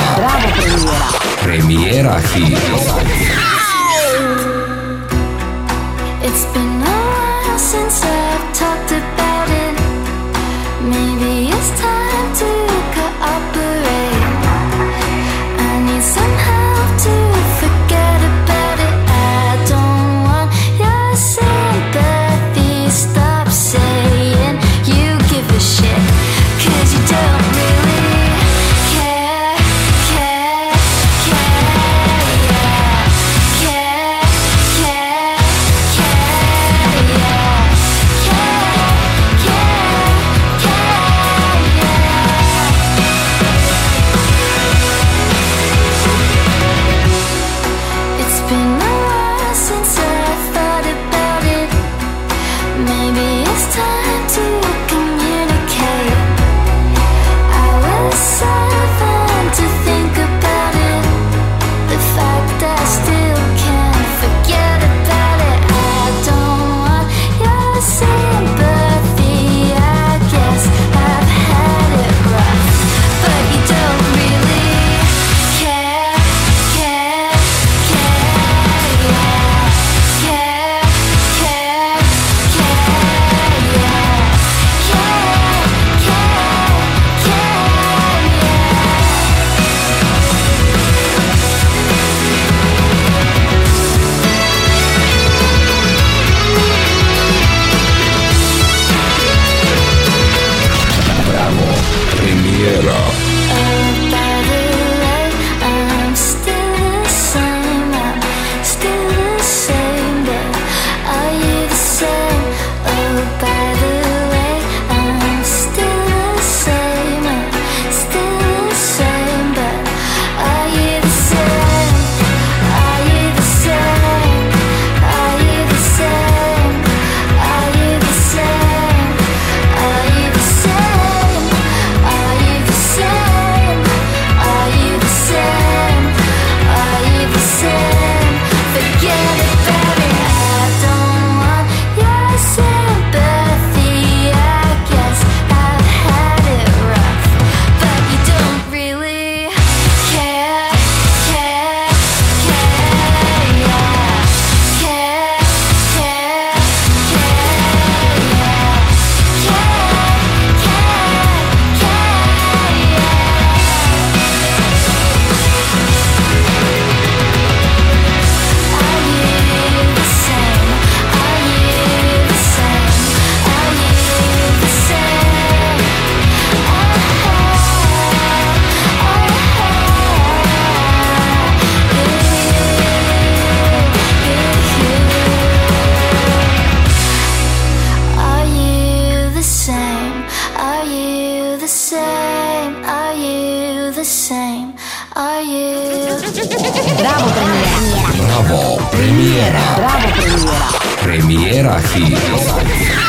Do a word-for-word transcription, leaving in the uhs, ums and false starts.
Bravo Premiera. Premiera Hit. It's been a while since I've talked about it. Maybe it's time to cooperate. I need some help to forget about it. I don't want your sympathy. Stop saying you give a shit, 'cause you don't really care, care, care, yeah. Care, care, care, yeah. Care, care, care, yeah. It's been a while since I thought about it. Maybe it's time to communicate. I was silent to think about it. The fact I still can't forget about it. I don't want your sympathy. I guess I've had it rough, but you don't really care, care, care, yeah. Care, care, care, yeah. Care, care, care, Bravo Premiera. Oh, by the way, I'm still the same. I'm still the same, but are you the same? Oh, by the way, I'm still the same. I'm still the same, but are you the same? Are you the same? Are you the same? Are you the same? Are you the same? Are you the same? Are you the same? Are you the same? Forget about it. I don't want your sympathy. I guess I've had it rough, but you don't really care, care, care, yeah. Care, care, care, yeah. Care, care, care, yeah. Are you the same? Are you the same? Are you the same? Are you the same? Are you the same? Are you the same? Are you? Bravo Premiera. Bravo Premiera. Bravo Premiera. Premiera Hit.